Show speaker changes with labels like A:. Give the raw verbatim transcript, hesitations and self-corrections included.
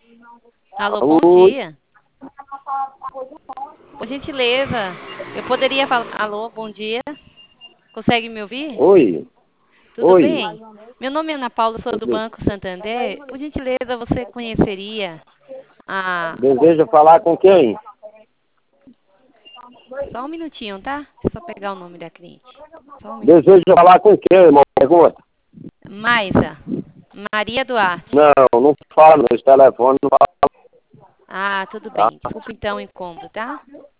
A: Alô, bom
B: Alô?
A: dia. Por gentileza, eu poderia falar. Alô, bom dia. Consegue me ouvir?
B: Oi?
A: Tudo
B: Oi?
A: bem? Meu nome é Ana Paula, sou do Banco Santander. Por gentileza, você conheceria a.
B: Deseja falar com quem?
A: Só um minutinho, tá? Deixa eu só pegar o nome da cliente. Só um minutinho.
B: Deseja falar com quem, irmão? Pergunta.
A: Maisa. Maria Duarte.
B: Não, não fala, no telefone não
A: Ah, tudo
B: fala.
A: bem. Desculpa então o incômodo, tá?